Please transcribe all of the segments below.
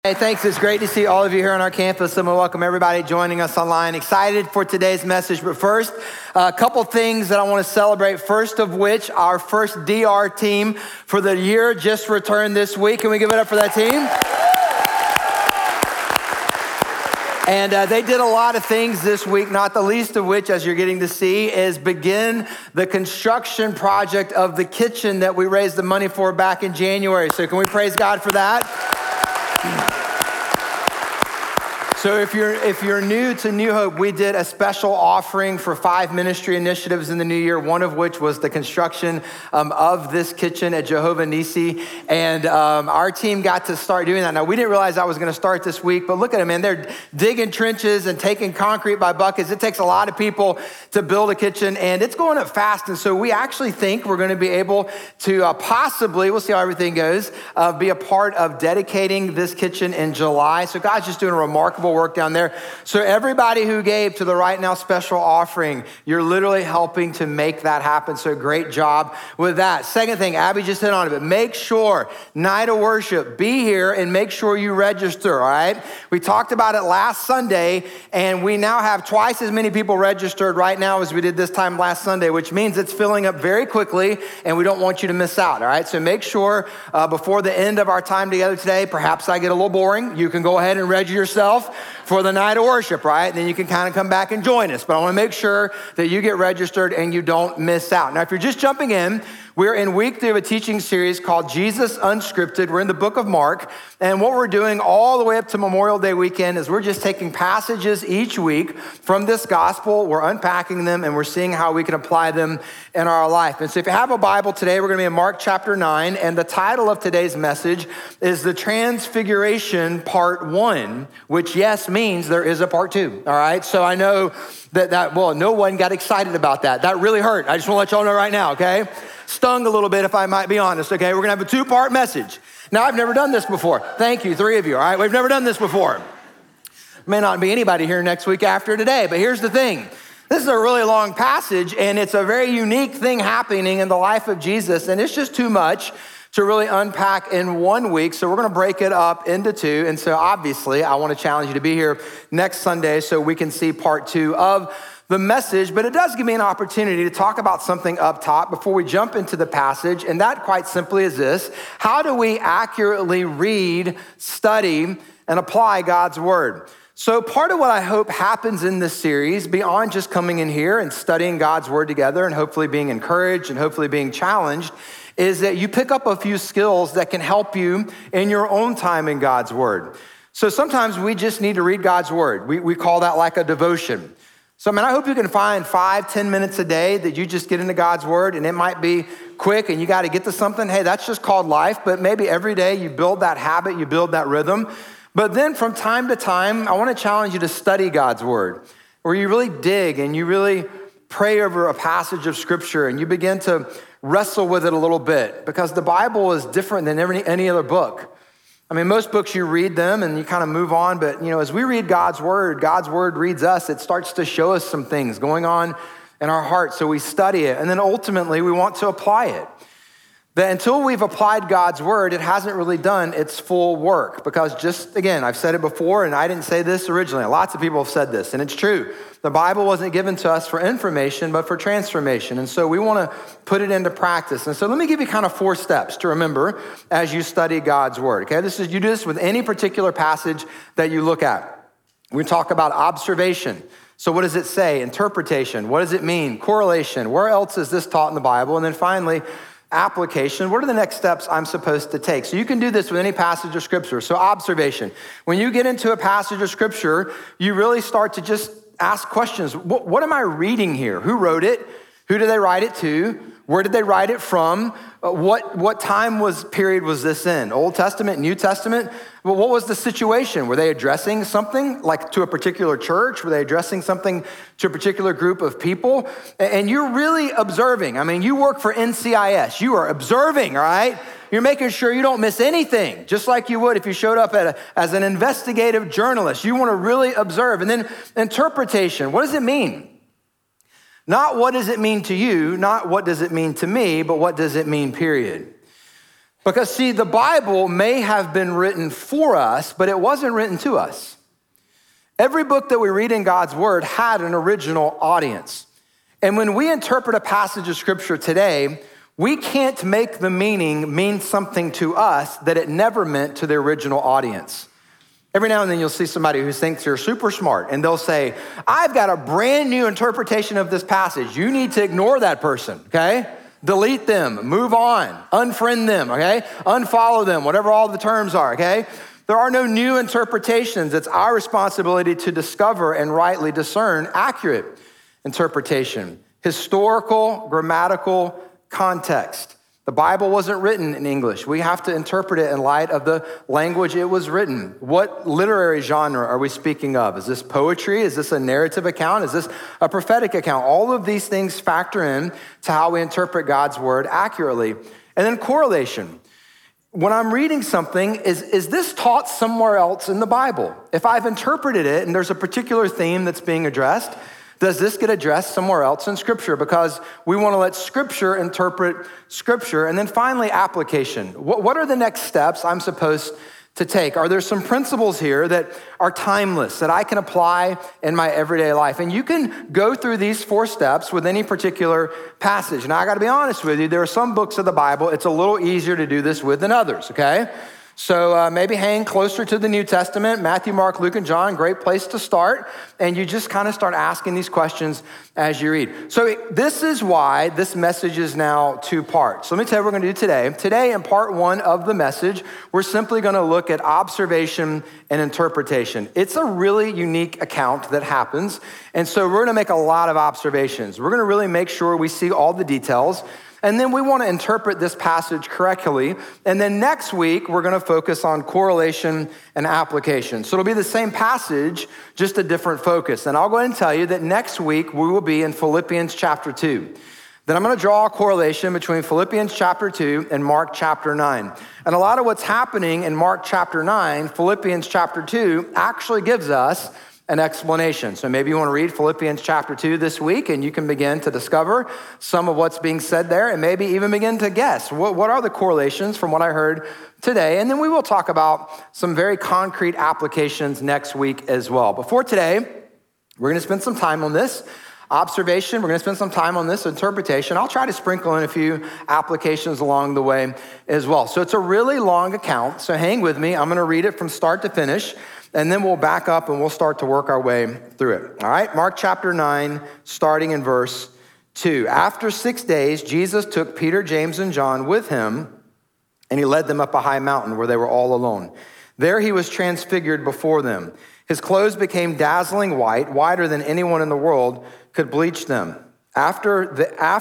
Hey, thanks. It's great to see all of you here on our campus. And we welcome everybody joining us online. Excited for today's message. But first, a couple things that I want to celebrate. First of which, our first DR team for the year just returned this week. Can we give it up for that team? And they did a lot of things this week, not the least of which, as you're getting to see, is begin the construction project of the kitchen that we raised the money for back in January. So can we praise God for that? So if you're new to New Hope, we did a special offering for 5 ministry initiatives in the new year, one of which was the construction of this kitchen at Jehovah Nissi. And our team got to start doing that. Now, we didn't realize I was going to start this week, but look at them, man. They're digging trenches and taking concrete by buckets. It takes a lot of people to build a kitchen, and it's going up fast. And so we actually think we're going to be able to possibly, we'll see how everything goes, be a part of dedicating this kitchen in July. So God's just doing a remarkable work down there. So everybody who gave to the Right Now special offering, you're literally helping to make that happen. So great job with that. Second thing, Abby just hit on it, but make sure, night of worship, be here and make sure you register, all right? We talked about it last Sunday, and we now have twice as many people registered right now as we did this time last Sunday, which means it's filling up very quickly, and we don't want you to miss out, all right? So make sure before the end of our time together today, perhaps I get a little boring, you can go ahead and register yourself for the night of worship, right? Then you can kind of come back and join us. But I want to make sure that you get registered and you don't miss out. Now, if you're just jumping in, we're in week 3 of a teaching series called Jesus Unscripted. We're in the book of Mark. And what we're doing all the way up to Memorial Day weekend is we're just taking passages each week from this gospel. We're unpacking them and we're seeing how we can apply them in our life. And so if you have a Bible today, we're going to be in Mark chapter 9. And the title of today's message is The Transfiguration Part 1, which yes means there is a part 2. All right. So I know that no one got excited about that. That really hurt. I just want to let y'all know right now, okay? Stung a little bit, if I might be honest, okay? We're gonna have a 2-part message. Now, I've never done this before. Thank you, 3 of you, all right? We've never done this before. May not be anybody here next week after today, but here's the thing. This is a really long passage, and it's a very unique thing happening in the life of Jesus, and it's just too much to really unpack in 1 week. So we're gonna break it up into 2. And so obviously, I wanna challenge you to be here next Sunday so we can see part 2 of the message, but it does give me an opportunity to talk about something up top before we jump into the passage, and that quite simply is this: how do we accurately read, study, and apply God's word? So part of what I hope happens in this series, beyond just coming in here and studying God's word together and hopefully being encouraged and hopefully being challenged, is that you pick up a few skills that can help you in your own time in God's word. So sometimes we just need to read God's word. We call that like a devotion. So, I hope you can find 5-10 minutes a day that you just get into God's word, and it might be quick and you got to get to something. Hey, that's just called life, but maybe every day you build that habit, you build that rhythm. But then from time to time, I want to challenge you to study God's word, where you really dig and you really pray over a passage of scripture and you begin to wrestle with it a little bit, because the Bible is different than any other book. Most books you read them and you kind of move on, but as we read God's word reads us. It starts to show us some things going on in our hearts, so we study it, and then ultimately we want to apply it. That until we've applied God's word, it hasn't really done its full work, because just, again, I've said it before, and I didn't say this originally. Lots of people have said this, and it's true. The Bible wasn't given to us for information, but for transformation, and so we want to put it into practice. And so let me give you kind of 4 steps to remember as you study God's word, okay? You do this with any particular passage that you look at. We talk about observation. So what does it say? Interpretation. What does it mean? Correlation. Where else is this taught in the Bible? And then finally, application. What are the next steps I'm supposed to take? So you can do this with any passage of scripture. So observation. When you get into a passage of scripture, you really start to just ask questions. What am I reading here? Who wrote it? Who did they write it to? Where did they write it from? What time period was this in? Old Testament, New Testament? Well, what was the situation? Were they addressing something like to a particular church? Were they addressing something to a particular group of people? And you're really observing. You work for NCIS. You are observing, all right? You're making sure you don't miss anything, just like you would if you showed up as an investigative journalist. You want to really observe. And then interpretation. What does it mean? Not what does it mean to you, not what does it mean to me, but what does it mean, period. Because see, the Bible may have been written for us, but it wasn't written to us. Every book that we read in God's word had an original audience. And when we interpret a passage of scripture today, we can't make the meaning mean something to us that it never meant to the original audience. Every now and then you'll see somebody who thinks they're super smart and they'll say, I've got a brand new interpretation of this passage. You need to ignore that person, okay? Delete them, move on, unfriend them, okay? Unfollow them, whatever all the terms are, okay? There are no new interpretations. It's our responsibility to discover and rightly discern accurate interpretation, historical, grammatical context. The Bible wasn't written in English. We have to interpret it in light of the language it was written. What literary genre are we speaking of? Is this poetry? Is this a narrative account? Is this a prophetic account? All of these things factor in to how we interpret God's word accurately. And then correlation. When I'm reading something, is this taught somewhere else in the Bible? If I've interpreted it and there's a particular theme that's being addressed, does this get addressed somewhere else in Scripture? Because we want to let Scripture interpret Scripture. And then finally, application. What are the next steps I'm supposed to take? Are there some principles here that are timeless, that I can apply in my everyday life? And you can go through these 4 steps with any particular passage. Now, I got to be honest with you, there are some books of the Bible, it's a little easier to do this with than others, okay? So maybe hang closer to the New Testament, Matthew, Mark, Luke, and John, great place to start. And you just kind of start asking these questions as you read. So this is why this message is now 2 parts. So let me tell you what we're going to do today. Today, in part 1 of the message, we're simply going to look at observation and interpretation. It's a really unique account that happens. And so we're going to make a lot of observations. We're going to really make sure we see all the details. And then we want to interpret this passage correctly. And then next week, we're going to focus on correlation and application. So it'll be the same passage, just a different focus. And I'll go ahead and tell you that next week, we will be in Philippians chapter 2. Then I'm going to draw a correlation between Philippians chapter 2 and Mark chapter 9. And a lot of what's happening in Mark chapter 9, Philippians chapter 2 actually gives us an explanation. So maybe you want to read Philippians chapter 2 this week and you can begin to discover some of what's being said there and maybe even begin to guess what are the correlations from what I heard today. And then we will talk about some very concrete applications next week as well. Before today, we're going to spend some time on this observation. We're going to spend some time on this interpretation. I'll try to sprinkle in a few applications along the way as well. So it's a really long account. So hang with me. I'm going to read it from start to finish. And then we'll back up and we'll start to work our way through it. All right, Mark chapter 9, starting in verse 2. After 6 days, Jesus took Peter, James, and John with him, and he led them up a high mountain where they were all alone. There he was transfigured before them. His clothes became dazzling white, whiter than anyone in the world could bleach them. And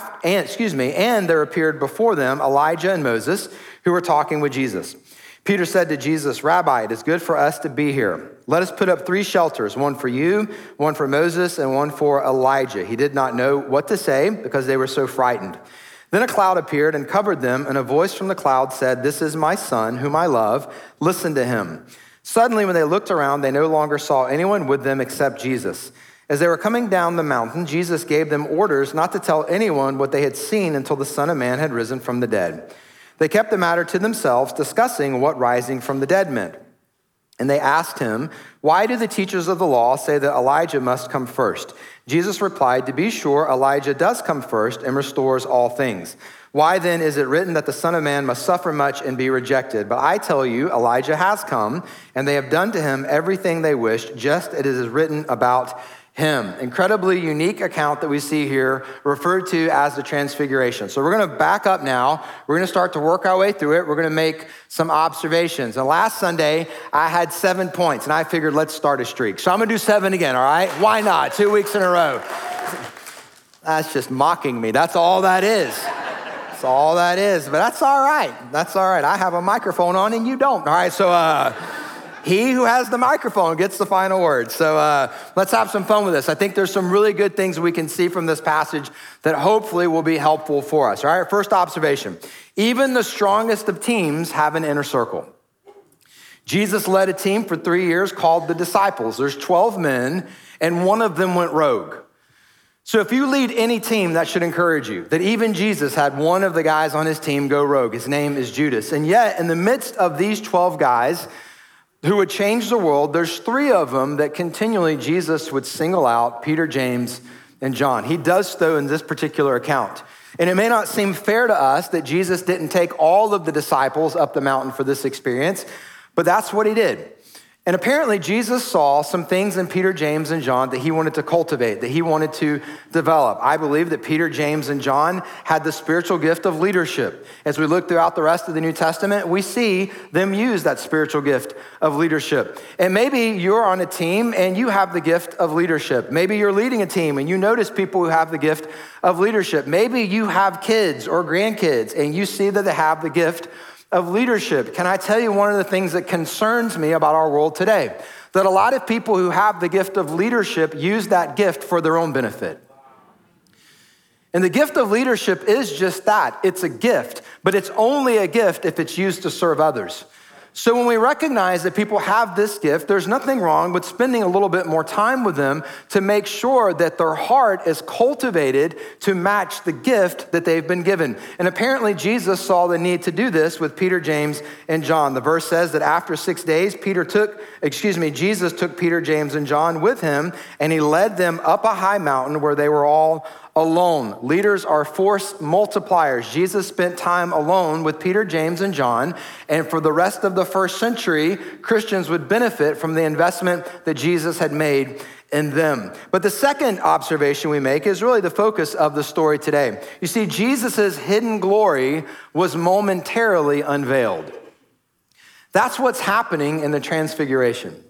there appeared before them Elijah and Moses, who were talking with Jesus. Peter said to Jesus, Rabbi, it is good for us to be here. Let us put up 3 shelters, one for you, one for Moses, and one for Elijah. He did not know what to say because they were so frightened. Then a cloud appeared and covered them, and a voice from the cloud said, This is my son, whom I love. Listen to him. Suddenly, when they looked around, they no longer saw anyone with them except Jesus. As they were coming down the mountain, Jesus gave them orders not to tell anyone what they had seen until the Son of Man had risen from the dead. They kept the matter to themselves, discussing what rising from the dead meant. And they asked him, Why do the teachers of the law say that Elijah must come first? Jesus replied, To be sure, Elijah does come first and restores all things. Why then is it written that the Son of Man must suffer much and be rejected? But I tell you, Elijah has come, and they have done to him everything they wished, just as it is written about him. Incredibly unique account that we see here, referred to as the Transfiguration. So we're going to back up now. We're going to start to work our way through it. We're going to make some observations. And last Sunday, I had 7 points, and I figured let's start a streak. So I'm going to do 7 again, all right? Why not? 2 weeks in a row. That's just mocking me. That's all that is. That's all that is. But that's all right. That's all right. I have a microphone on, and you don't. All right, so he who has the microphone gets the final word. So let's have some fun with this. I think there's some really good things we can see from this passage that hopefully will be helpful for us. All right, first observation. Even the strongest of teams have an inner circle. Jesus led a team for 3 years called the disciples. There's 12 men, and one of them went rogue. So if you lead any team, that should encourage you, that even Jesus had one of the guys on his team go rogue. His name is Judas. And yet, in the midst of these 12 guys who would change the world, there's 3 of them that continually Jesus would single out: Peter, James, and John. He does so in this particular account. And it may not seem fair to us that Jesus didn't take all of the disciples up the mountain for this experience, but that's what he did. And apparently Jesus saw some things in Peter, James, and John that he wanted to cultivate, that he wanted to develop. I believe that Peter, James, and John had the spiritual gift of leadership. As we look throughout the rest of the New Testament, we see them use that spiritual gift of leadership. And maybe you're on a team and you have the gift of leadership. Maybe you're leading a team and you notice people who have the gift of leadership. Maybe you have kids or grandkids and you see that they have the gift of leadership. Can I tell you one of the things that concerns me about our world today? That a lot of people who have the gift of leadership use that gift for their own benefit. And the gift of leadership is just that. It's a gift, but it's only a gift if it's used to serve others. So when we recognize that people have this gift, there's nothing wrong with spending a little bit more time with them to make sure that their heart is cultivated to match the gift that they've been given. And apparently Jesus saw the need to do this with Peter, James, and John. The verse says that after 6 days, Jesus took Peter, James, and John with him, and he led them up a high mountain where they were all alone. Leaders are force multipliers. Jesus spent time alone with Peter, James, and John, and for the rest of the first century, Christians would benefit from the investment that Jesus had made in them. But the second observation we make is really the focus of the story today. You see, Jesus's hidden glory was momentarily unveiled. That's what's happening in the Transfiguration.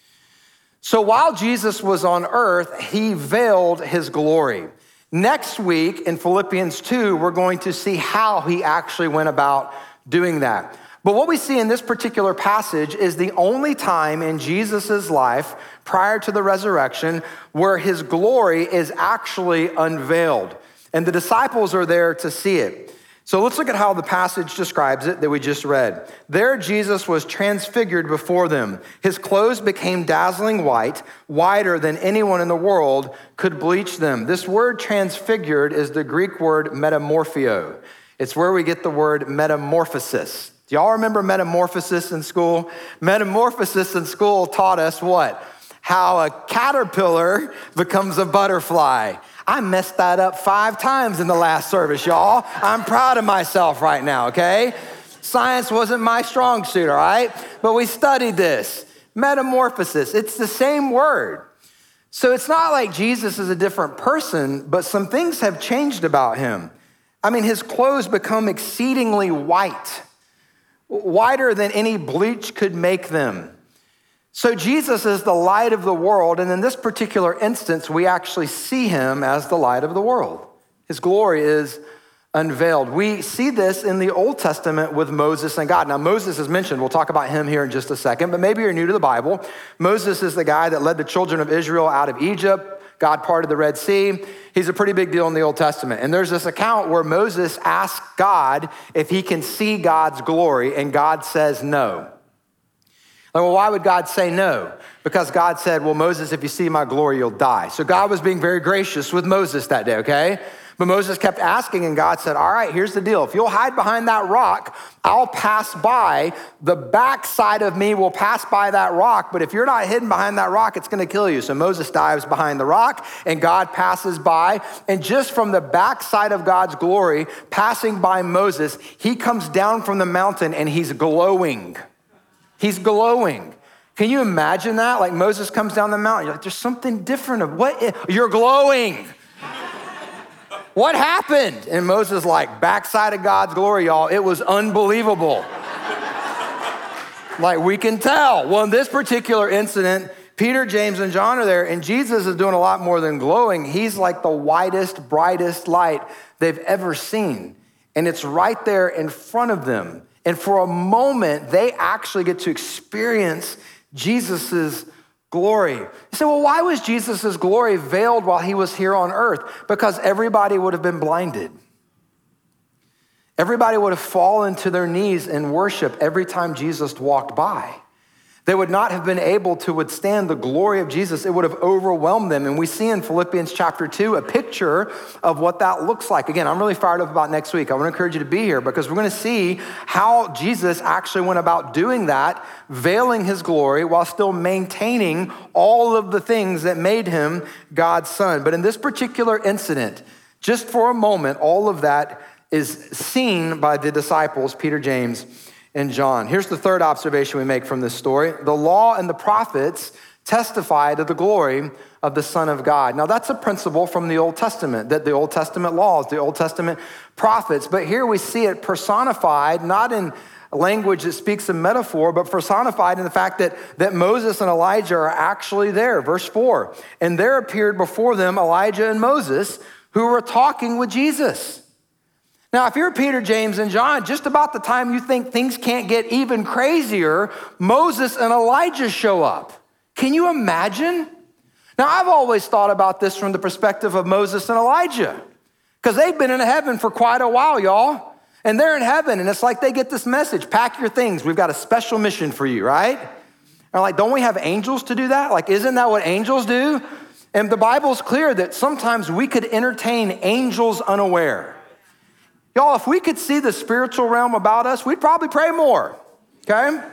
So while Jesus was on earth, he veiled his glory. Next week in Philippians 2, we're going to see how he actually went about doing that. But what we see in this particular passage is the only time in Jesus's life prior to the resurrection where his glory is actually unveiled. And the disciples are there to see it. So let's look at how the passage describes it that we just read. There Jesus was transfigured before them. His clothes became dazzling white, whiter than anyone in the world could bleach them. This word transfigured is the Greek word metamorphio. It's where we get the word metamorphosis. Do y'all remember metamorphosis in school? Metamorphosis in school taught us what? How a caterpillar becomes a butterfly. I messed that up 5 times in the last service, y'all. I'm proud of myself right now, okay? Science wasn't my strong suit, all right? But we studied this. Metamorphosis, it's the same word. So it's not like Jesus is a different person, but some things have changed about him. I mean, his clothes become exceedingly white, whiter than any bleach could make them. So Jesus is the light of the world, and in this particular instance, we actually see him as the light of the world. His glory is unveiled. We see this in the Old Testament with Moses and God. Now, Moses is mentioned. We'll talk about him here in just a second, but maybe you're new to the Bible. Moses is the guy that led the children of Israel out of Egypt. God parted the Red Sea. He's a pretty big deal in the Old Testament. And there's this account where Moses asks God if he can see God's glory, and God says no. Like, well, why would God say no? Because God said, well, Moses, if you see my glory, you'll die. So God was being very gracious with Moses that day, okay? But Moses kept asking, and God said, all right, here's the deal. If you'll hide behind that rock, I'll pass by. The backside of me will pass by that rock, but if you're not hidden behind that rock, it's gonna kill you. So Moses dives behind the rock, and God passes by, and just from the backside of God's glory, passing by Moses, he comes down from the mountain, and he's glowing. He's glowing. Can you imagine that? Like Moses comes down the mountain. You're like, there's something different. You're glowing. What happened? And Moses like, backside of God's glory, y'all. It was unbelievable. Like we can tell. Well, in this particular incident, Peter, James, and John are there, and Jesus is doing a lot more than glowing. He's like the whitest, brightest light they've ever seen. And it's right there in front of them. And for a moment, they actually get to experience Jesus's glory. You say, well, why was Jesus's glory veiled while he was here on earth? Because everybody would have been blinded. Everybody would have fallen to their knees in worship every time Jesus walked by. They would not have been able to withstand the glory of Jesus. It would have overwhelmed them. And we see in Philippians chapter 2 a picture of what that looks like. Again, I'm really fired up about next week. I want to encourage you to be here because we're going to see how Jesus actually went about doing that, veiling his glory while still maintaining all of the things that made him God's son. But in this particular incident, just for a moment, all of that is seen by the disciples, Peter, James, and John. Here's the third observation we make from this story. The law and the prophets testify to the glory of the Son of God. Now that's a principle from the Old Testament, that the Old Testament laws, the Old Testament prophets, but here we see it personified, not in language that speaks of metaphor, but personified in the fact that Moses and Elijah are actually there. Verse 4, and there appeared before them Elijah and Moses who were talking with Jesus. Now, if you're Peter, James, and John, just about the time you think things can't get even crazier, Moses and Elijah show up. Can you imagine? Now, I've always thought about this from the perspective of Moses and Elijah, because they've been in heaven for quite a while, y'all. And they're in heaven, and it's like they get this message, pack your things. We've got a special mission for you, right? And like, don't we have angels to do that? Like, isn't that what angels do? And the Bible's clear that sometimes we could entertain angels unaware. Y'all, if we could see the spiritual realm about us, we'd probably pray more, okay?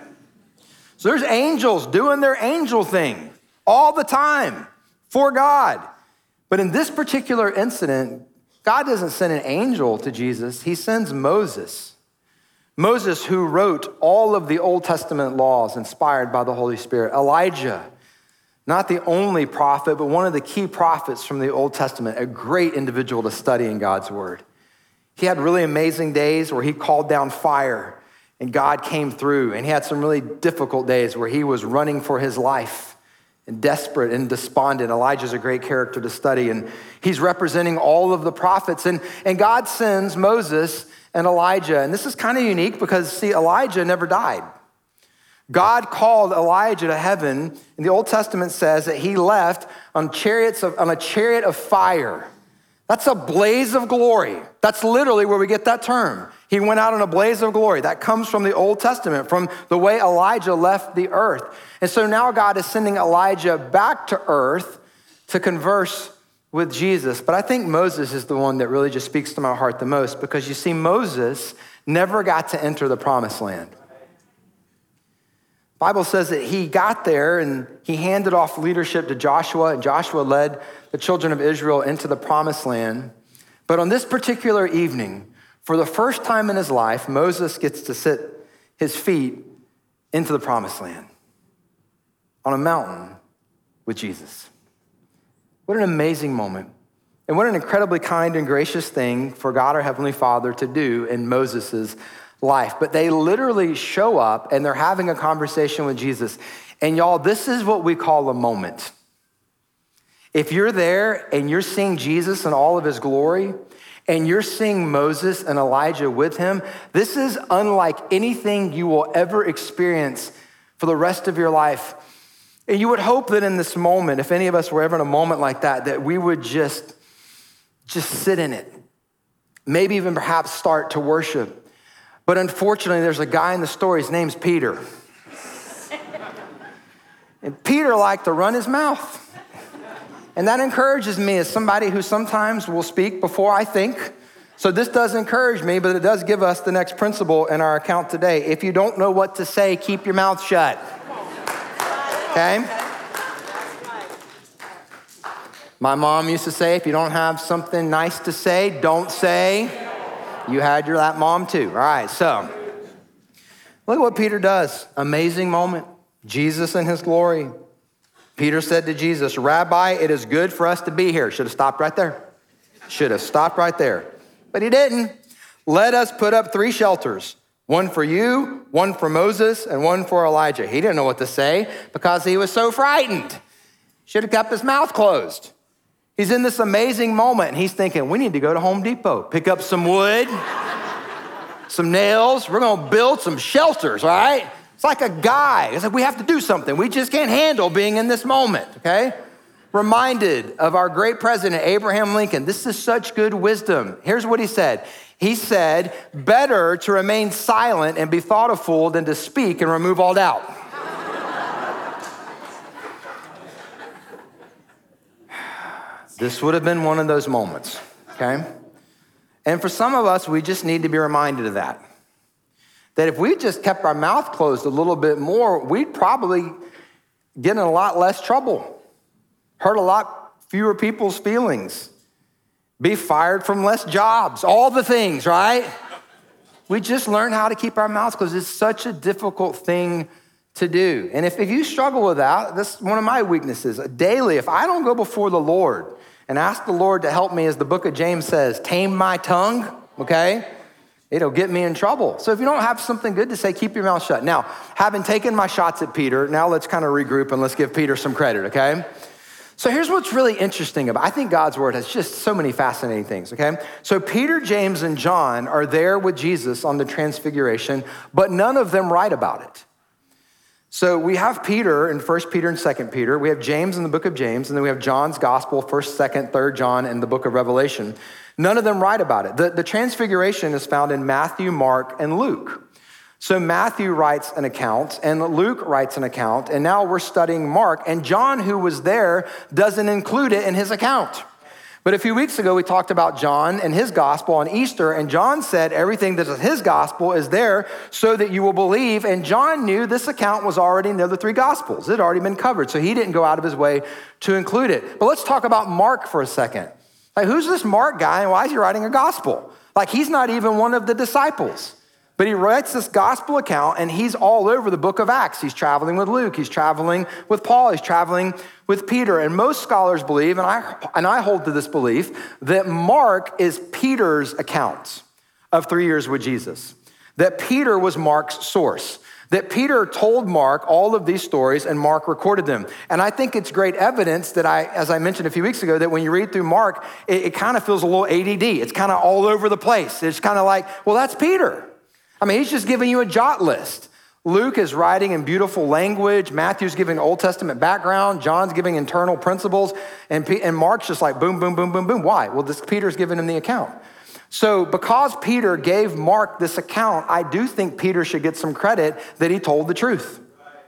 So there's angels doing their angel thing all the time for God. But in this particular incident, God doesn't send an angel to Jesus. He sends Moses. Moses, who wrote all of the Old Testament laws inspired by the Holy Spirit. Elijah, not the only prophet, but one of the key prophets from the Old Testament, a great individual to study in God's word. He had really amazing days where he called down fire and God came through. And he had some really difficult days where he was running for his life and desperate and despondent. Elijah's a great character to study. And he's representing all of the prophets. And God sends Moses and Elijah. And this is kind of unique because, see, Elijah never died. God called Elijah to heaven. And the Old Testament says that he left on a chariot of fire. That's a blaze of glory. That's literally where we get that term. He went out in a blaze of glory. That comes from the Old Testament, from the way Elijah left the earth. And so now God is sending Elijah back to earth to converse with Jesus. But I think Moses is the one that really just speaks to my heart the most, because you see, Moses never got to enter the promised land. The Bible says that he got there and he handed off leadership to Joshua, and Joshua led the children of Israel into the promised land. But on this particular evening, for the first time in his life, Moses gets to sit his feet into the promised land on a mountain with Jesus. What an amazing moment. And what an incredibly kind and gracious thing for God, our Heavenly Father, to do in Moses's life. But they literally show up and they're having a conversation with Jesus. And y'all, this is what we call a moment. If you're there and you're seeing Jesus in all of his glory, and you're seeing Moses and Elijah with him, this is unlike anything you will ever experience for the rest of your life. And you would hope that in this moment, if any of us were ever in a moment like that, that we would just sit in it. Maybe even perhaps start to worship. But unfortunately, there's a guy in the story, his name's Peter. And Peter liked to run his mouth. And that encourages me as somebody who sometimes will speak before I think. So this does encourage me, but it does give us the next principle in our account today. If you don't know what to say, keep your mouth shut. Okay? My mom used to say, if you don't have something nice to say, don't say. You had that mom too. All right, so look at what Peter does. Amazing moment. Jesus in his glory. Peter said to Jesus, Rabbi, it is good for us to be here. Should have stopped right there. Should have stopped right there. But he didn't. Let us put up 3 shelters. One for you, one for Moses, and one for Elijah. He didn't know what to say because he was so frightened. Should have kept his mouth closed. He's in this amazing moment, and he's thinking, we need to go to Home Depot, pick up some wood, some nails. We're going to build some shelters, all right? It's like a guy. It's like we have to do something. We just can't handle being in this moment, okay? Reminded of our great president, Abraham Lincoln. This is such good wisdom. Here's what he said. He said, better to remain silent and be thought a fool than to speak and remove all doubt. This would have been one of those moments, okay? And for some of us, we just need to be reminded of that. That if we just kept our mouth closed a little bit more, we'd probably get in a lot less trouble, hurt a lot fewer people's feelings, be fired from less jobs, all the things, right? We just learn how to keep our mouths closed. It's such a difficult thing to do. And if you struggle with that, that's one of my weaknesses. Daily, if I don't go before the Lord and ask the Lord to help me, as the book of James says, tame my tongue, okay? It'll get me in trouble. So if you don't have something good to say, keep your mouth shut. Now, having taken my shots at Peter, now let's kind of regroup and let's give Peter some credit, okay? So here's what's really interesting about, I think God's word has just so many fascinating things, okay? So Peter, James, and John are there with Jesus on the transfiguration, but none of them write about it. So we have Peter in 1 Peter and 2 Peter. We have James in the book of James, and then we have John's gospel, 1st, 2nd, 3rd John, and the book of Revelation. None of them write about it. The transfiguration is found in Matthew, Mark, and Luke. So Matthew writes an account, and Luke writes an account, and now we're studying Mark, and John, who was there, doesn't include it in his account. But a few weeks ago, we talked about John and his gospel on Easter, and John said everything that is his gospel is there so that you will believe, and John knew this account was already in the other three gospels. It had already been covered, so he didn't go out of his way to include it. But let's talk about Mark for a second. Like, who's this Mark guy, and why is he writing a gospel? Like, he's not even one of the disciples. But he writes this gospel account, and he's all over the book of Acts. He's traveling with Luke. He's traveling with Paul. He's traveling with Peter. And most scholars believe, and I hold to this belief, that Mark is Peter's account of 3 years with Jesus. That Peter was Mark's source. That Peter told Mark all of these stories, and Mark recorded them. And I think it's great evidence that as I mentioned a few weeks ago, that when you read through Mark, it kind of feels a little ADD. It's kind of all over the place. It's kind of like, well, that's Peter. I mean, he's just giving you a jot list. Luke is writing in beautiful language. Matthew's giving Old Testament background. John's giving internal principles. And Mark's just like boom, boom, boom, boom, boom. Why? Well, Peter's giving him the account. So because Peter gave Mark this account, I do think Peter should get some credit that he told the truth.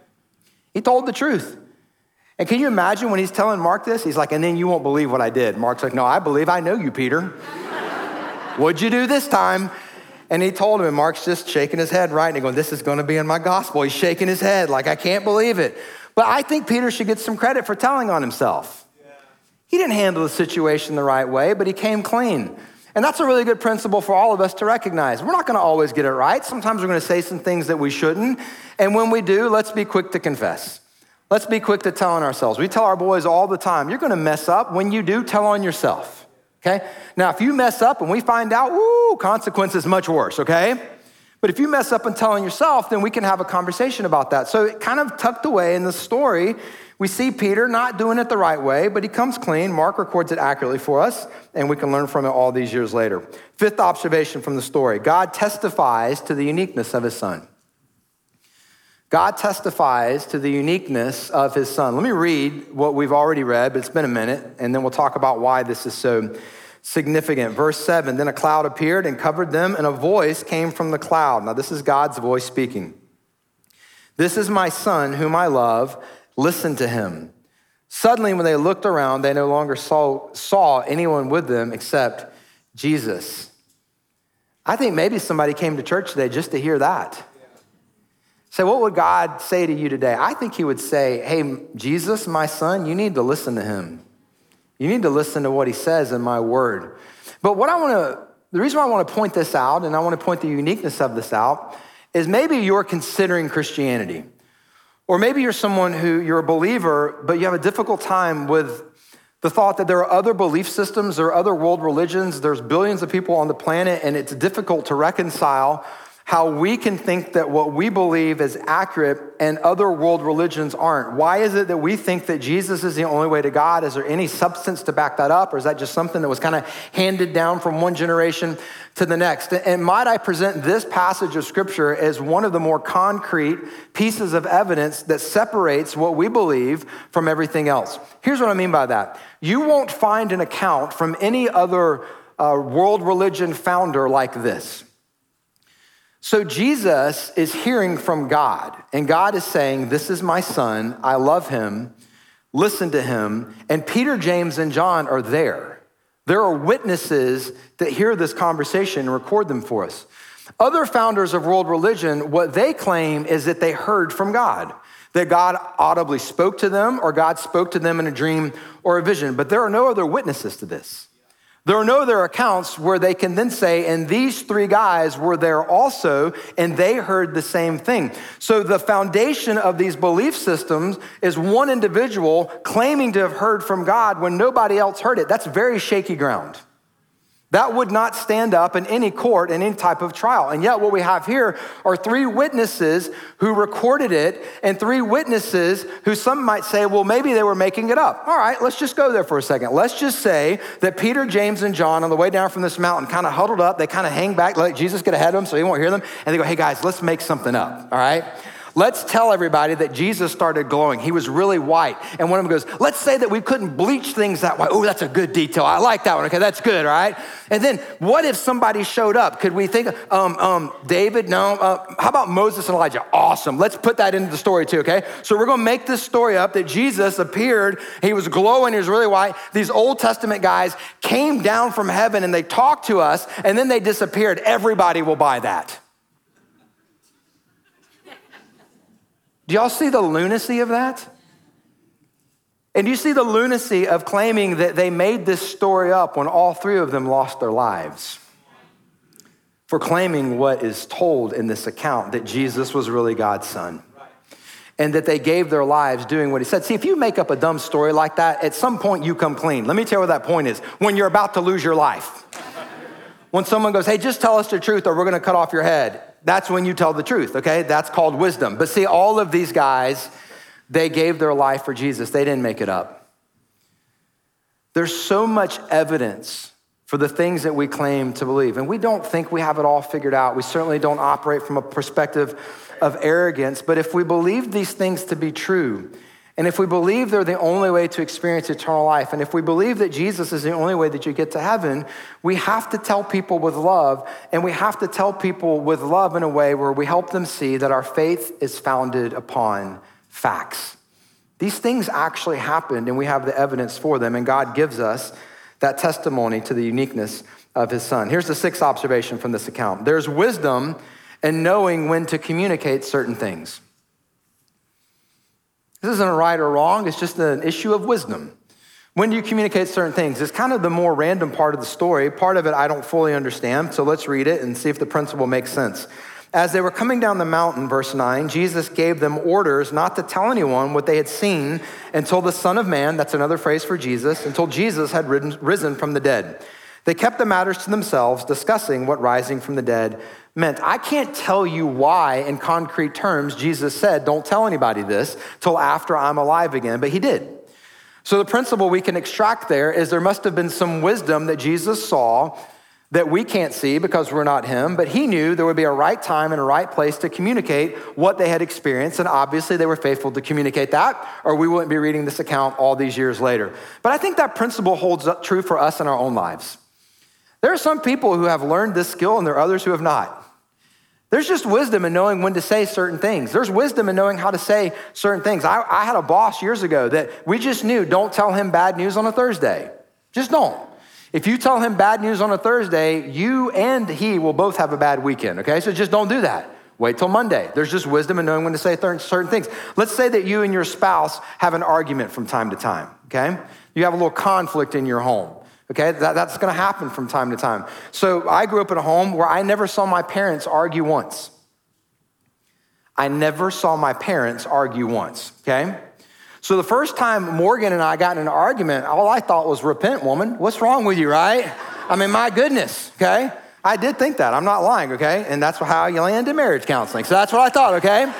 He told the truth. And can you imagine when he's telling Mark this? He's like, and then you won't believe what I did. Mark's like, no, I believe I know you, Peter. What'd you do this time? And he told him, and Mark's just shaking his head, right? And going, this is going to be in my gospel. He's shaking his head like, I can't believe it. But I think Peter should get some credit for telling on himself. Yeah. He didn't handle the situation the right way, but he came clean. And that's a really good principle for all of us to recognize. We're not going to always get it right. Sometimes we're going to say some things that we shouldn't. And when we do, let's be quick to confess. Let's be quick to tell on ourselves. We tell our boys all the time, you're going to mess up. When you do, tell on yourself. Okay? Now, if you mess up and we find out, consequences much worse, okay? But if you mess up and tell on yourself, then we can have a conversation about that. So it kind of tucked away in the story, we see Peter not doing it the right way, but he comes clean. Mark records it accurately for us, and we can learn from it all these years later. Fifth observation from the story, God testifies to the uniqueness of his son. God testifies to the uniqueness of his son. Let me read what we've already read, but it's been a minute, and then we'll talk about why this is so significant. Verse 7, then a cloud appeared and covered them, and a voice came from the cloud. Now, this is God's voice speaking. This is my son whom I love. Listen to him. Suddenly, when they looked around, they no longer saw anyone with them except Jesus. I think maybe somebody came to church today just to hear that. So what would God say to you today? I think he would say, hey, Jesus, my son, you need to listen to him. You need to listen to what he says in my word. But the reason why I want to point this out, and I want to point the uniqueness of this out, is maybe you're considering Christianity. Or maybe you're someone you're a believer, but you have a difficult time with the thought that there are other belief systems, there are other world religions, there's billions of people on the planet, and it's difficult to reconcile how we can think that what we believe is accurate and other world religions aren't. Why is it that we think that Jesus is the only way to God? Is there any substance to back that up? Or is that just something that was kind of handed down from one generation to the next? And might I present this passage of scripture as one of the more concrete pieces of evidence that separates what we believe from everything else. Here's what I mean by that. You won't find an account from any other world religion founder like this. So Jesus is hearing from God, and God is saying, this is my son, I love him, listen to him, and Peter, James, and John are there. There are witnesses that hear this conversation and record them for us. Other founders of world religion, what they claim is that they heard from God, that God audibly spoke to them or God spoke to them in a dream or a vision. But there are no other witnesses to this. There are no other accounts where they can then say, and these three guys were there also, and they heard the same thing. So the foundation of these belief systems is one individual claiming to have heard from God when nobody else heard it. That's very shaky ground. That would not stand up in any court in any type of trial. And yet what we have here are three witnesses who recorded it and three witnesses who some might say, well, maybe they were making it up. All right, let's just go there for a second. Let's just say that Peter, James, and John on the way down from this mountain kind of huddled up. They kind of hang back, let Jesus get ahead of them so he won't hear them. And they go, hey guys, let's make something up, all right? Let's tell everybody that Jesus started glowing. He was really white. And one of them goes, let's say that we couldn't bleach things that way. Oh, that's a good detail. I like that one. Okay, that's good, all right? And then what if somebody showed up? Could we think, David? No. How about Moses and Elijah? Awesome. Let's put that into the story too, okay? So we're going to make this story up that Jesus appeared. He was glowing. He was really white. These Old Testament guys came down from heaven and they talked to us and then they disappeared. Everybody will buy that. Do y'all see the lunacy of that? And do you see the lunacy of claiming that they made this story up when all three of them lost their lives? For claiming what is told in this account, that Jesus was really God's son. And that they gave their lives doing what he said. See, if you make up a dumb story like that, at some point you come clean. Let me tell you what that point is. When you're about to lose your life. When someone goes, hey, just tell us the truth or we're gonna cut off your head. That's when you tell the truth, okay? That's called wisdom. But see, all of these guys, they gave their life for Jesus. They didn't make it up. There's so much evidence for the things that we claim to believe. And we don't think we have it all figured out. We certainly don't operate from a perspective of arrogance. But if we believe these things to be true, and if we believe they're the only way to experience eternal life, and if we believe that Jesus is the only way that you get to heaven, we have to tell people with love, and we have to tell people with love in a way where we help them see that our faith is founded upon facts. These things actually happened, and we have the evidence for them, and God gives us that testimony to the uniqueness of his son. Here's the sixth observation from this account. There's wisdom in knowing when to communicate certain things. This isn't a right or wrong, it's just an issue of wisdom. When do you communicate certain things? It's kind of the more random part of the story. Part of it I don't fully understand, so let's read it and see if the principle makes sense. As they were coming down the mountain, verse 9, Jesus gave them orders not to tell anyone what they had seen until the Son of Man, that's another phrase for Jesus, until Jesus had risen from the dead. They kept the matters to themselves, discussing what rising from the dead meant. I can't tell you why in concrete terms Jesus said, don't tell anybody this till after I'm alive again, but he did. So the principle we can extract there is there must have been some wisdom that Jesus saw that we can't see because we're not him, but he knew there would be a right time and a right place to communicate what they had experienced, and obviously they were faithful to communicate that, or we wouldn't be reading this account all these years later. But I think that principle holds up true for us in our own lives. There are some people who have learned this skill and there are others who have not. There's just wisdom in knowing when to say certain things. There's wisdom in knowing how to say certain things. I had a boss years ago that we just knew, don't tell him bad news on a Thursday. Just don't. If you tell him bad news on a Thursday, you and he will both have a bad weekend, okay? So just don't do that. Wait till Monday. There's just wisdom in knowing when to say certain things. Let's say that you and your spouse have an argument from time to time, okay? You have a little conflict in your home. Okay, that's gonna happen from time to time. So I grew up in a home where I never saw my parents argue once. I never saw my parents argue once, okay? So the first time Morgan and I got in an argument, all I thought was, repent, woman. What's wrong with you, right? I mean, my goodness, okay? I did think that, I'm not lying, okay? And that's how you land in marriage counseling. So that's what I thought, okay?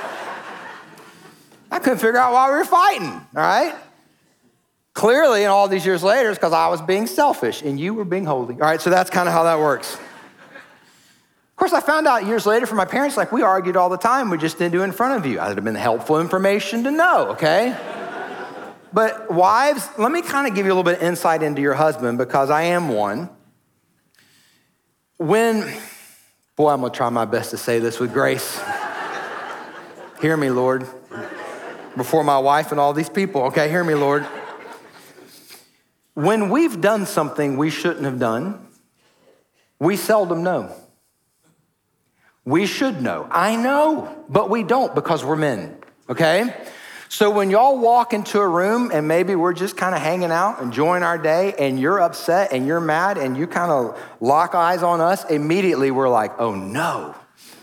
I couldn't figure out why we were fighting, all right? Clearly, and all these years later, it's because I was being selfish and you were being holy. All right, so that's kind of how that works. Of course, I found out years later from my parents, like, we argued all the time. We just didn't do it in front of you. That would have been helpful information to know, okay? But wives, let me kind of give you a little bit of insight into your husband because I am one. Boy, I'm going to try my best to say this with grace. Hear me, Lord. before my wife and all these people. Okay, hear me, Lord. When we've done something we shouldn't have done, we seldom know. We should know. I know, but we don't because we're men, okay? So when y'all walk into a room and maybe we're just kind of hanging out, enjoying our day, and you're upset and you're mad and you kind of lock eyes on us, immediately we're like, oh no.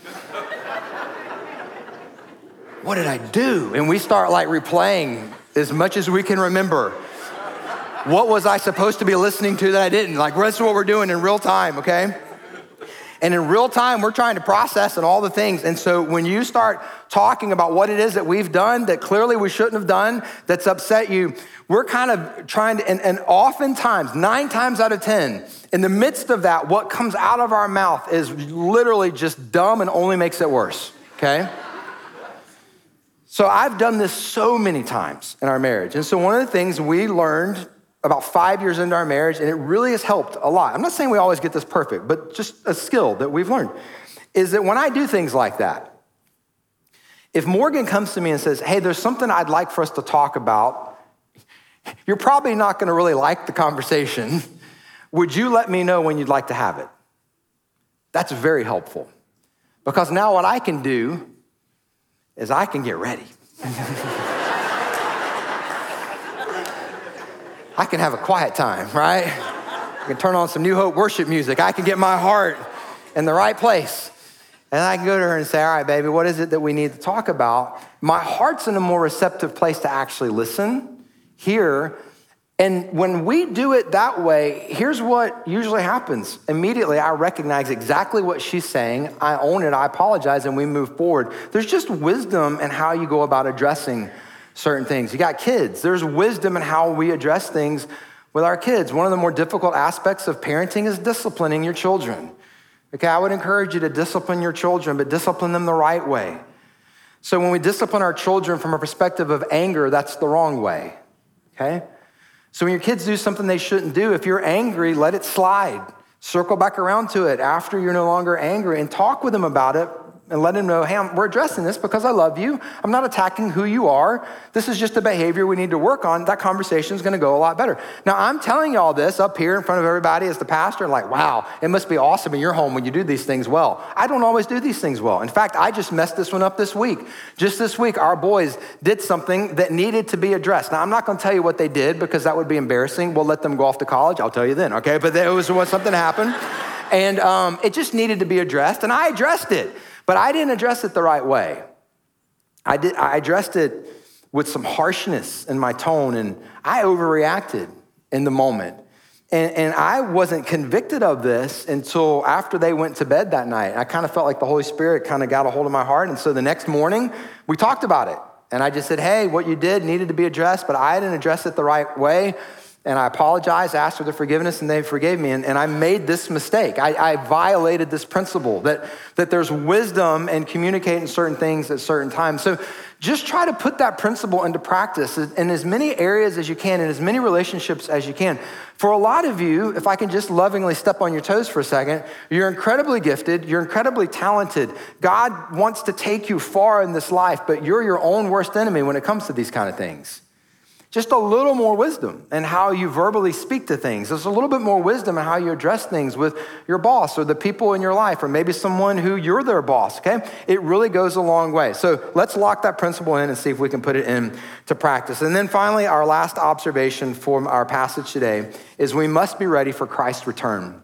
What did I do? And we start like replaying as much as we can remember. What was I supposed to be listening to that I didn't? Like, that's what we're doing in real time, okay? And in real time, we're trying to process and all the things. And so when you start talking about what it is that we've done that clearly we shouldn't have done, that's upset you, we're kind of trying to, and oftentimes, 9 times out of 10, in the midst of that, what comes out of our mouth is literally just dumb and only makes it worse, okay? So I've done this so many times in our marriage. And so one of the things we learned about 5 years into our marriage, and it really has helped a lot. I'm not saying we always get this perfect, but just a skill that we've learned, is that when I do things like that, if Morgan comes to me and says, hey, there's something I'd like for us to talk about, you're probably not gonna really like the conversation. Would you let me know when you'd like to have it? That's very helpful. Because now what I can do is I can get ready. I can have a quiet time, right? I can turn on some New Hope worship music. I can get my heart in the right place. And I can go to her and say, all right, baby, what is it that we need to talk about? My heart's in a more receptive place to actually listen, hear. And when we do it that way, here's what usually happens. Immediately, I recognize exactly what she's saying. I own it, I apologize, and we move forward. There's just wisdom in how you go about addressing certain things. You got kids. There's wisdom in how we address things with our kids. One of the more difficult aspects of parenting is disciplining your children. Okay, I would encourage you to discipline your children, but discipline them the right way. So when we discipline our children from a perspective of anger, that's the wrong way, okay? So when your kids do something they shouldn't do, if you're angry, let it slide. Circle back around to it after you're no longer angry and talk with them about it and let them know, hey, we're addressing this because I love you. I'm not attacking who you are. This is just a behavior we need to work on. That conversation is going to go a lot better. Now, I'm telling you all this up here in front of everybody as the pastor, and like, wow, it must be awesome in your home when you do these things well. I don't always do these things well. In fact, I just messed this one up this week. Just this week, our boys did something that needed to be addressed. Now, I'm not going to tell you what they did because that would be embarrassing. We'll let them go off to college. I'll tell you then, okay? But it was when something happened, and it just needed to be addressed, and I addressed it. But I didn't address it the right way. I addressed it with some harshness in my tone, and I overreacted in the moment. And I wasn't convicted of this until after they went to bed that night. I kind of felt like the Holy Spirit kind of got a hold of my heart. And so the next morning, we talked about it. And I just said, hey, what you did needed to be addressed, but I didn't address it the right way. And I apologized, asked for their forgiveness, and they forgave me. And I made this mistake. I violated this principle that there's wisdom in communicating certain things at certain times. So just try to put that principle into practice in as many areas as you can, in as many relationships as you can. For a lot of you, if I can just lovingly step on your toes for a second, you're incredibly gifted, you're incredibly talented. God wants to take you far in this life, but you're your own worst enemy when it comes to these kind of things. Just a little more wisdom in how you verbally speak to things. There's a little bit more wisdom in how you address things with your boss or the people in your life, or maybe someone who you're their boss, okay? It really goes a long way. So let's lock that principle in and see if we can put it into practice. And then finally, our last observation from our passage today is we must be ready for Christ's return.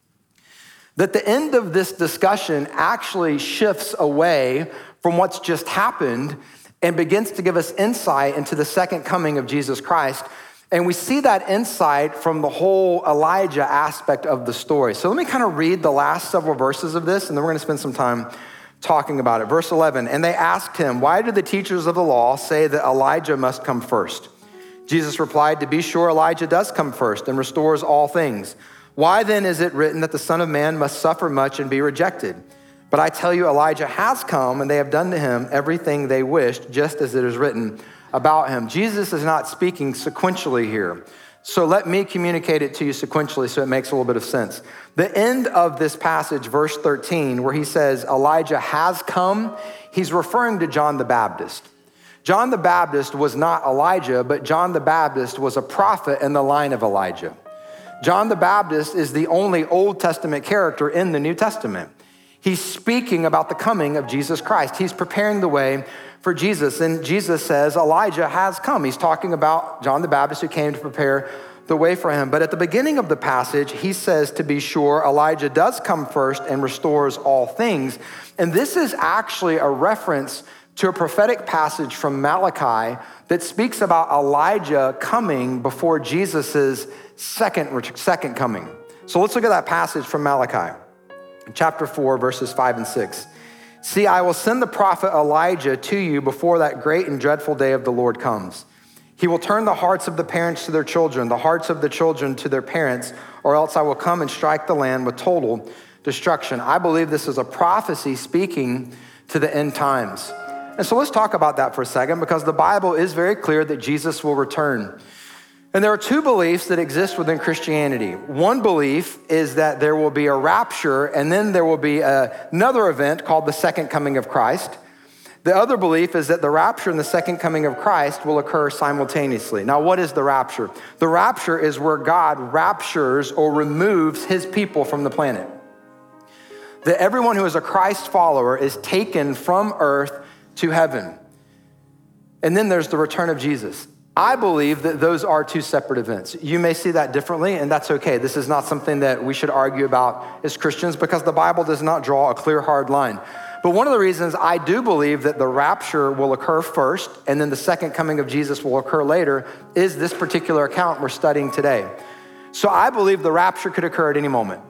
That the end of this discussion actually shifts away from what's just happened and begins to give us insight into the second coming of Jesus Christ. And we see that insight from the whole Elijah aspect of the story. So let me kind of read the last several verses of this, and then we're gonna spend some time talking about it. Verse 11, and they asked him, why do the teachers of the law say that Elijah must come first? Jesus replied, to be sure, Elijah does come first and restores all things. Why then is it written that the Son of Man must suffer much and be rejected? But I tell you, Elijah has come, and they have done to him everything they wished, just as it is written about him. Jesus is not speaking sequentially here. So let me communicate it to you sequentially so it makes a little bit of sense. The end of this passage, verse 13, where he says Elijah has come, he's referring to John the Baptist. John the Baptist was not Elijah, but John the Baptist was a prophet in the line of Elijah. John the Baptist is the only Old Testament character in the New Testament. He's speaking about the coming of Jesus Christ. He's preparing the way for Jesus. And Jesus says Elijah has come. He's talking about John the Baptist who came to prepare the way for him. But at the beginning of the passage, he says, to be sure, Elijah does come first and restores all things. And this is actually a reference to a prophetic passage from Malachi that speaks about Elijah coming before Jesus's second coming. So let's look at that passage from Malachi, chapter 4, verses 5 and 6. See, I will send the prophet Elijah to you before that great and dreadful day of the Lord comes. He will turn the hearts of the parents to their children, the hearts of the children to their parents, or else I will come and strike the land with total destruction. I believe this is a prophecy speaking to the end times. And so let's talk about that for a second, because the Bible is very clear that Jesus will return. And there are two beliefs that exist within Christianity. One belief is that there will be a rapture, and then there will be another event called the second coming of Christ. The other belief is that the rapture and the second coming of Christ will occur simultaneously. Now, what is the rapture? The rapture is where God raptures or removes his people from the planet. That everyone who is a Christ follower is taken from earth to heaven. And then there's the return of Jesus. I believe that those are two separate events. You may see that differently, and that's okay. This is not something that we should argue about as Christians, because the Bible does not draw a clear, hard line. But one of the reasons I do believe that the rapture will occur first and then the second coming of Jesus will occur later is this particular account we're studying today. So I believe the rapture could occur at any moment.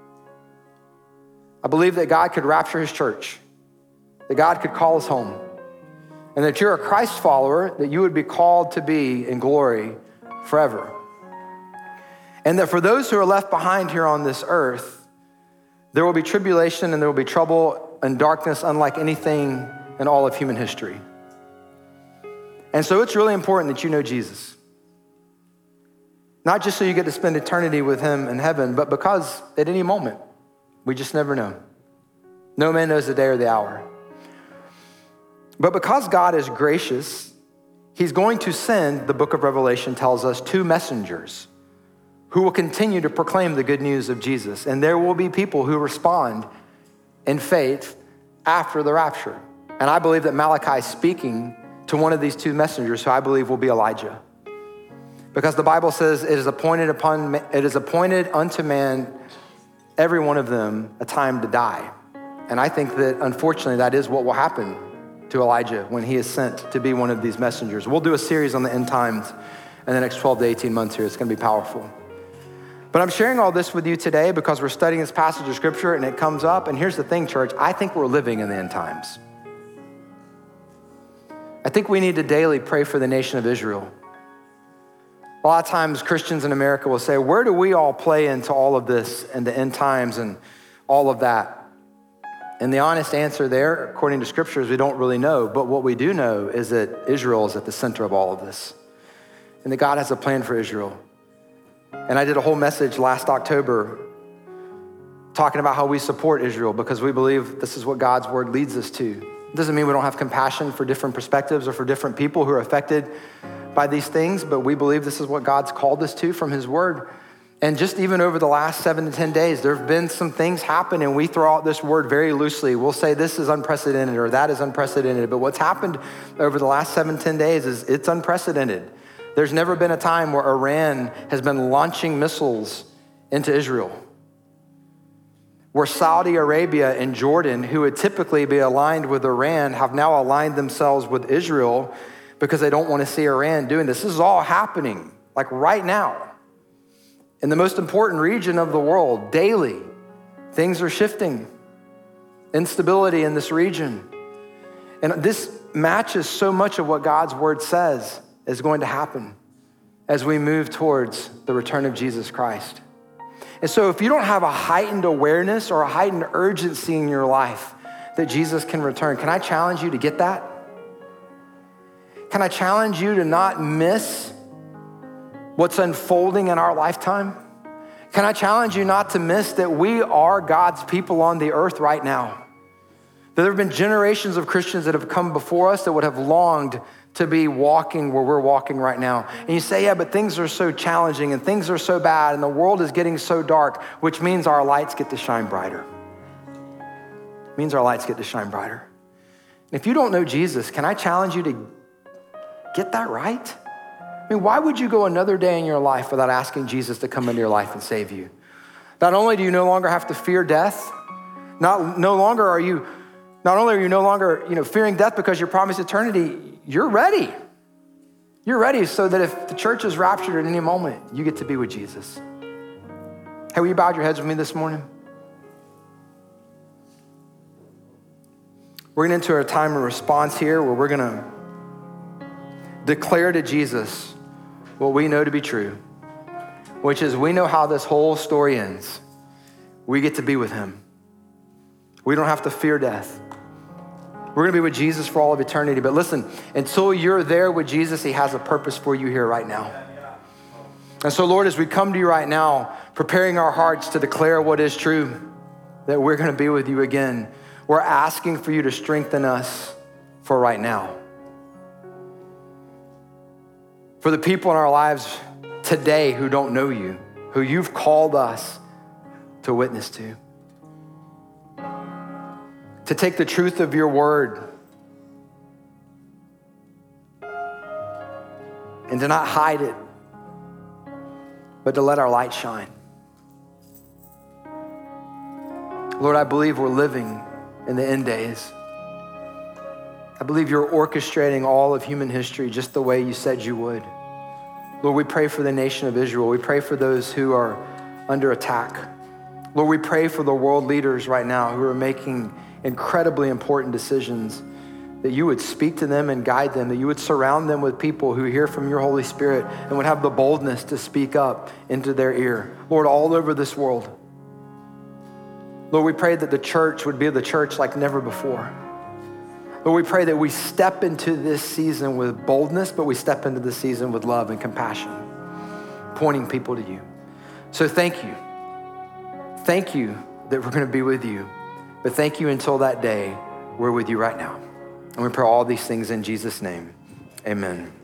I believe that God could rapture his church, that God could call us home, and that you're a Christ follower, that you would be called to be in glory forever. And that for those who are left behind here on this earth, there will be tribulation and there will be trouble and darkness unlike anything in all of human history. And so it's really important that you know Jesus. Not just so you get to spend eternity with him in heaven, but because at any moment, we just never know. No man knows the day or the hour. But because God is gracious, he's going to send, the book of Revelation tells us, 2 messengers who will continue to proclaim the good news of Jesus. And there will be people who respond in faith after the rapture. And I believe that Malachi is speaking to one of these 2 messengers, who I believe will be Elijah. Because the Bible says it is appointed unto man, every one of them, a time to die. And I think that unfortunately that is what will happen to Elijah when he is sent to be one of these messengers. We'll do a series on the end times in the next 12 to 18 months here. It's gonna be powerful. But I'm sharing all this with you today because we're studying this passage of scripture and it comes up. And here's the thing, church, I think we're living in the end times. I think we need to daily pray for the nation of Israel. A lot of times Christians in America will say, where do we all play into all of this and the end times and all of that? And the honest answer there, according to scripture, is we don't really know. But what we do know is that Israel is at the center of all of this, and that God has a plan for Israel. And I did a whole message last October talking about how we support Israel because we believe this is what God's word leads us to. It doesn't mean we don't have compassion for different perspectives or for different people who are affected by these things, but we believe this is what God's called us to from his word. And just even over the last 7 to 10 days, there have been some things happen, and we throw out this word very loosely. We'll say this is unprecedented or that is unprecedented, but what's happened over the last 7, 10 days is it's unprecedented. There's never been a time where Iran has been launching missiles into Israel, where Saudi Arabia and Jordan, who would typically be aligned with Iran, have now aligned themselves with Israel because they don't want to see Iran doing this. This is all happening, like right now. In the most important region of the world, daily, things are shifting. Instability in this region. And this matches so much of what God's word says is going to happen as we move towards the return of Jesus Christ. And so if you don't have a heightened awareness or a heightened urgency in your life that Jesus can return, can I challenge you to get that? Can I challenge you to not miss what's unfolding in our lifetime? Can I challenge you not to miss that we are God's people on the earth right now? There have been generations of Christians that have come before us that would have longed to be walking where we're walking right now. And you say, yeah, but things are so challenging and things are so bad and the world is getting so dark, which means our lights get to shine brighter. It means our lights get to shine brighter. And if you don't know Jesus, can I challenge you to get that right? I mean, why would you go another day in your life without asking Jesus to come into your life and save you? Not only do you no longer have to fear death, not only are you no longer, fearing death because you're promised eternity, you're ready. You're ready so that if the church is raptured at any moment, you get to be with Jesus. Hey, will you bow your heads with me this morning? We're going to enter a time of response here where we're going to declare to Jesus what we know to be true, which is we know how this whole story ends. We get to be with him. We don't have to fear death. We're going to be with Jesus for all of eternity. But listen, until you're there with Jesus, he has a purpose for you here right now. And so, Lord, as we come to you right now, preparing our hearts to declare what is true, that we're going to be with you again, we're asking for you to strengthen us for right now. For the people in our lives today who don't know you, who you've called us to witness to take the truth of your word and to not hide it, but to let our light shine. Lord, I believe we're living in the end days. I believe you're orchestrating all of human history just the way you said you would. Lord, we pray for the nation of Israel. We pray for those who are under attack. Lord, we pray for the world leaders right now who are making incredibly important decisions, that you would speak to them and guide them, that you would surround them with people who hear from your Holy Spirit and would have the boldness to speak up into their ear. Lord, all over this world. Lord, we pray that the church would be the church like never before. Lord, we pray that we step into this season with boldness, but we step into this season with love and compassion, pointing people to you. So thank you. Thank you that we're going to be with you. But thank you until that day, we're with you right now. And we pray all these things in Jesus' name. Amen.